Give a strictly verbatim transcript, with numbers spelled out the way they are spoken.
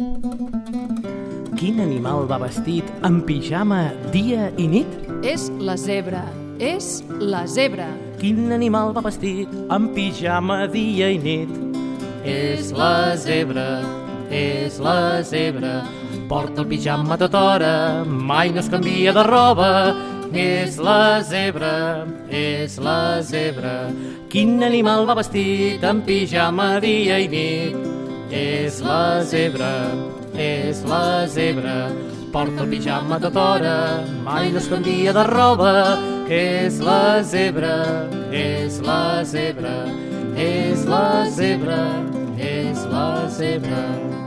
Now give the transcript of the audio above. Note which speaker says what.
Speaker 1: Quin animal va vestit en pijama dia i nit?
Speaker 2: És la zebra, és la zebra.
Speaker 1: Quin animal va vestit en pijama dia i nit? És la zebra, és la zebra. Porta el pijama a tota hora, mai no es canvia de roba. És la zebra, és la zebra. Quin animal va vestit en pijama dia i nit? És la zebra, és la zebra. Porta el pijama a tota hora, mai no es canvia de roba. És la zebra, és la zebra. És la zebra, és la zebra.